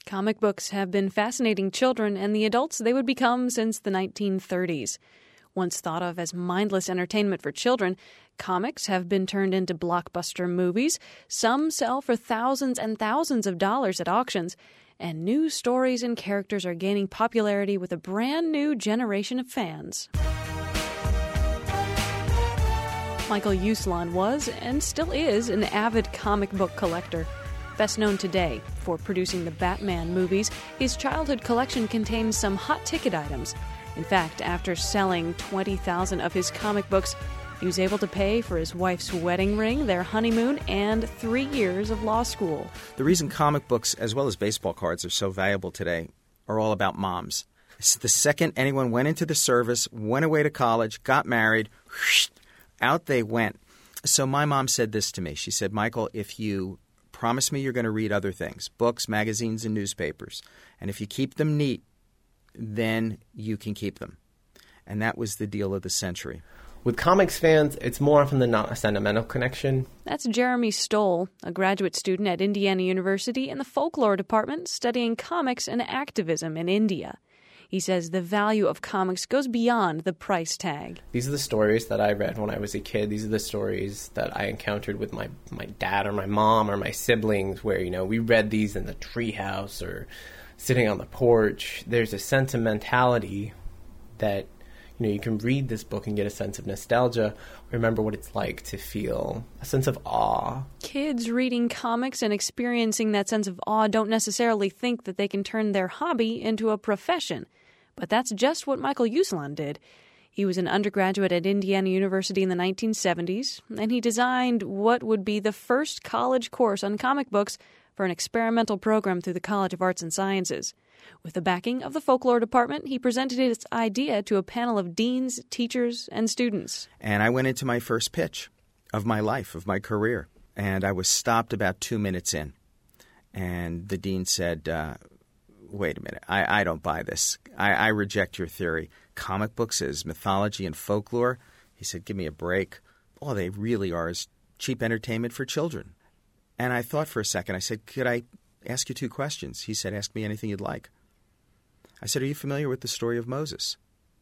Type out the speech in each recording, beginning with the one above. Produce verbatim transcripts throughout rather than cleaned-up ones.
Comic books have been fascinating children and the adults they would become since the nineteen thirties. Once thought of as mindless entertainment for children, comics have been turned into blockbuster movies. Some sell for thousands and thousands of dollars at auctions, and new stories and characters are gaining popularity with a brand new generation of fans. Michael Uslan was, and still is, an avid comic book collector. Best known today for producing the Batman movies, his childhood collection contains some hot-ticket items. In fact, after selling twenty thousand of his comic books, he was able to pay for his wife's wedding ring, their honeymoon, and three years of law school. The reason comic books, as well as baseball cards, are so valuable today are all about moms. The second anyone went into the service, went away to college, got married, whoosh, out they went. So my mom said this to me. She said, Michael, if you promise me you're going to read other things, books, magazines, and newspapers, and if you keep them neat, then you can keep them. And that was the deal of the century. With comics fans, it's more often than not a sentimental connection. That's Jeremy Stoll, a graduate student at Indiana University in the folklore department studying comics and activism in India. He says the value of comics goes beyond the price tag. These are the stories that I read when I was a kid. These are the stories that I encountered with my, my dad or my mom or my siblings where, you know, we read these in the treehouse or sitting on the porch. There's a sentimentality that, you know, you can read this book and get a sense of nostalgia, remember what it's like to feel a sense of awe. Kids reading comics and experiencing that sense of awe don't necessarily think that they can turn their hobby into a profession. But that's just what Michael Uslan did. He was an undergraduate at Indiana University in the nineteen seventies, and he designed what would be the first college course on comic books for an experimental program through the College of Arts and Sciences. With the backing of the folklore department, he presented his idea to a panel of deans, teachers, and students. And I went into my first pitch of my life, of my career, and I was stopped about two minutes in. And the dean said, uh, wait a minute, I, I don't buy this. I, I reject your theory. Comic books as mythology and folklore? He said, give me a break. All they really are is cheap entertainment for children. And I thought for a second. I said, could I ask you two questions? He said, ask me anything you'd like. I said, are you familiar with the story of Moses?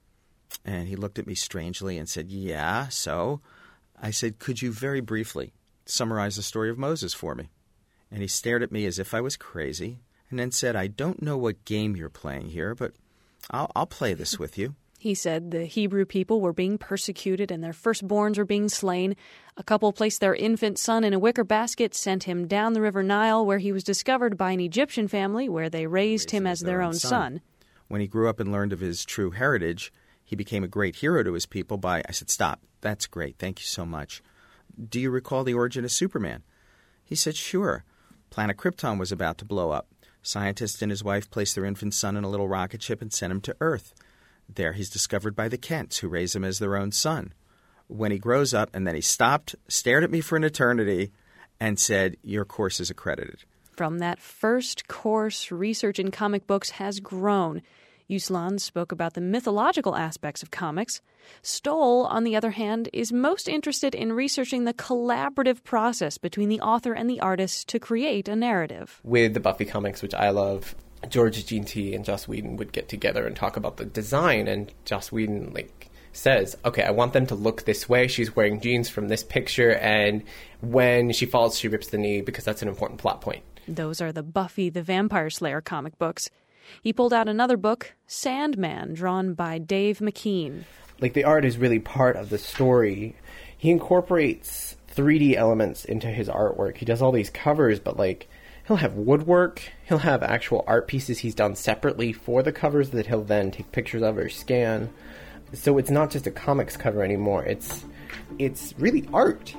And he looked at me strangely and said, yeah, so? I said, could you very briefly summarize the story of Moses for me? And he stared at me as if I was crazy and then said, I don't know what game you're playing here, but I'll, I'll play this with you. He said the Hebrew people were being persecuted and their firstborns were being slain. A couple placed their infant son in a wicker basket, sent him down the River Nile, where he was discovered by an Egyptian family, where they raised, raised him as their own son. son. When he grew up and learned of his true heritage, he became a great hero to his people by, I said, stop, that's great, thank you so much. Do you recall the origin of Superman? He said, sure. Planet Krypton was about to blow up. Scientists and his wife placed their infant son in a little rocket ship and sent him to Earth. There he's discovered by the Kents, who raise him as their own son. When he grows up, and then he stopped, stared at me for an eternity, and said, your course is accredited. From that first course, research in comic books has grown. Uslan spoke about the mythological aspects of comics. Stoll, on the other hand, is most interested in researching the collaborative process between the author and the artist to create a narrative. With the Buffy comics, which I love, George Jean T and Joss Whedon would get together and talk about the design, and Joss Whedon like says, okay, I want them to look this way. She's wearing jeans from this picture, and when she falls, she rips the knee because that's an important plot point. Those are the Buffy the Vampire Slayer comic books. He pulled out another book, Sandman, drawn by Dave McKean. Like, the art is really part of the story. He incorporates three D elements into his artwork. He does all these covers, but, like, he'll have woodwork. He'll have actual art pieces he's done separately for the covers that he'll then take pictures of or scan. So it's not just a comics cover anymore. It's it's really art.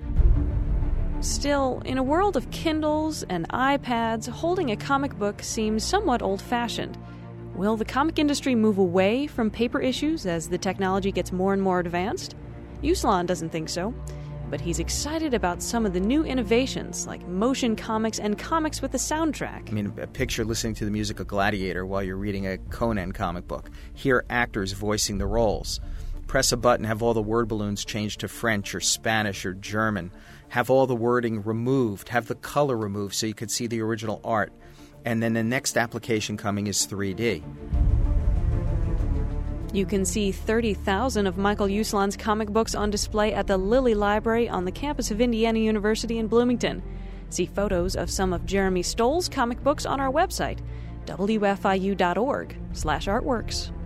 Still, in a world of Kindles and iPads, holding a comic book seems somewhat old-fashioned. Will the comic industry move away from paper issues as the technology gets more and more advanced? Uslan doesn't think so, but he's excited about some of the new innovations like motion comics and comics with a soundtrack. I mean, a picture listening to the music of Gladiator while you're reading a Conan comic book. Hear actors voicing the roles. Press a button, have all the word balloons changed to French or Spanish or German. Have all the wording removed. Have the color removed so you could see the original art. And then the next application coming is three D. You can see thirty thousand of Michael Uslan's comic books on display at the Lilly Library on the campus of Indiana University in Bloomington. See photos of some of Jeremy Stoll's comic books on our website, w f i u dot org slash artworks.